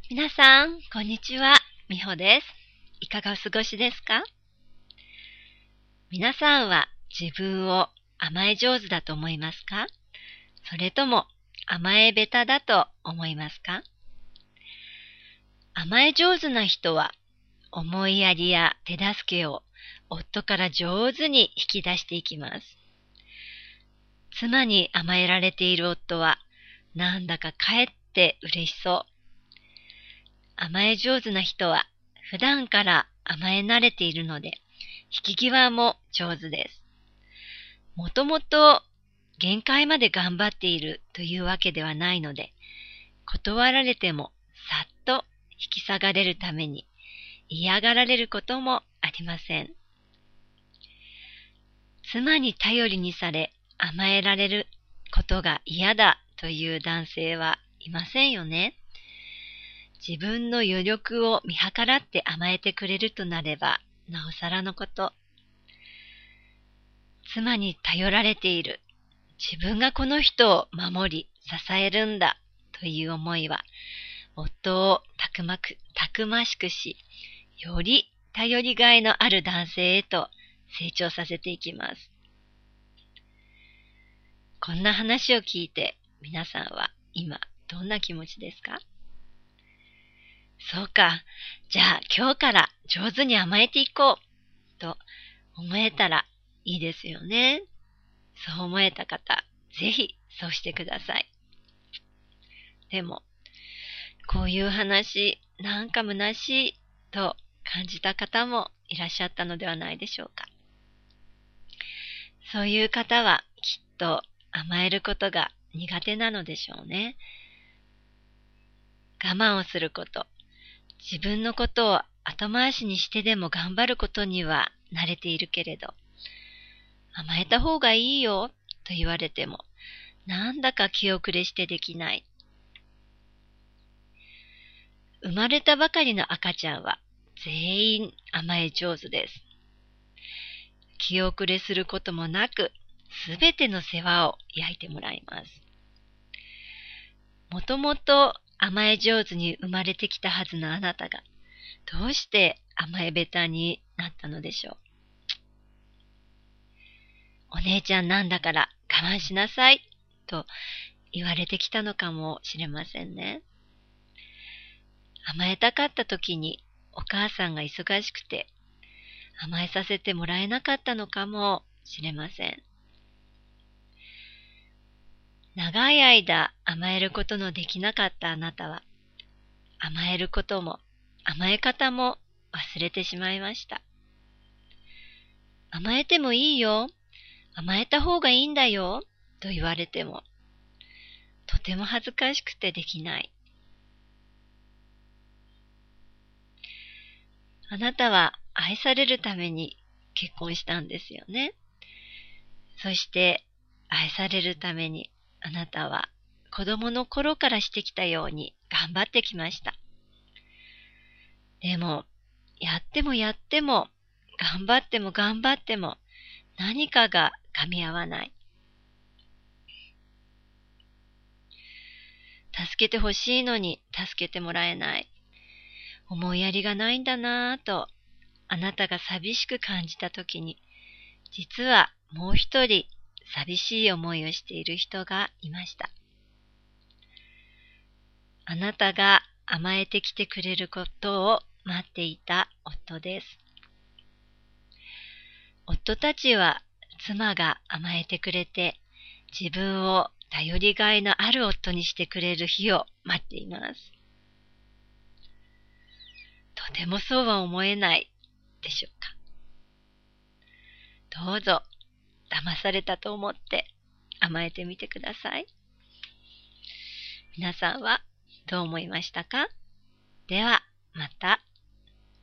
皆さん、こんにちは。みほです。いかがお過ごしですか？皆さんは自分を甘え上手だと思いますか？それとも甘え下手だと思いますか？甘え上手な人は思いやりや手助けを夫から上手に引き出していきます。妻に甘えられている夫はなんだかかえって嬉しそう。甘え上手な人は普段から甘え慣れているので、引き際も上手です。もともと限界まで頑張っているというわけではないので、断られてもさっと引き下がれるために嫌がられることもありません。妻に頼りにされ甘えられることが嫌だという男性はいませんよね。自分の余力を見計らって甘えてくれるとなれば、なおさらのこと。妻に頼られている。自分がこの人を守り、支えるんだという思いは、夫をたくましくし、より頼りがいのある男性へと成長させていきます。こんな話を聞いて、皆さんは今どんな気持ちですか？そうか。じゃあ今日から上手に甘えていこうと思えたらいいですよね。そう思えた方、ぜひそうしてください。でも、こういう話、なんか虚しいと感じた方もいらっしゃったのではないでしょうか。そういう方はきっと甘えることが苦手なのでしょうね。我慢をすること、自分のことを後回しにしてでも頑張ることには慣れているけれど、甘えた方がいいよと言われても、なんだか気遅れしてできない。生まれたばかりの赤ちゃんは全員甘え上手です。気遅れすることもなく、すべての世話を焼いてもらいます。もともと甘え上手に生まれてきたはずのあなたが、どうして甘え下手になったのでしょう。お姉ちゃんなんだから我慢しなさいと言われてきたのかもしれませんね。甘えたかった時にお母さんが忙しくて甘えさせてもらえなかったのかもしれません。長い間甘えることのできなかったあなたは甘えることも甘え方も忘れてしまいました。甘えてもいいよ、甘えた方がいいんだよと言われてもとても恥ずかしくてできない。あなたは愛されるために結婚したんですよね。そして愛されるためにあなたは子供の頃からしてきたように頑張ってきました。でも、やってもやっても、頑張っても頑張っても何かが噛み合わない。助けてほしいのに助けてもらえない。思いやりがないんだなぁと、あなたが寂しく感じたときに、実はもう一人寂しい思いをしている人がいました。あなたが甘えてきてくれることを待っていた夫です。夫たちは妻が甘えてくれて、自分を頼りがいのある夫にしてくれる日を待っています。とてもそうは思えないでしょうか。どうぞ騙されたと思って甘えてみてください。皆さんはどう思いましたか？ではまた。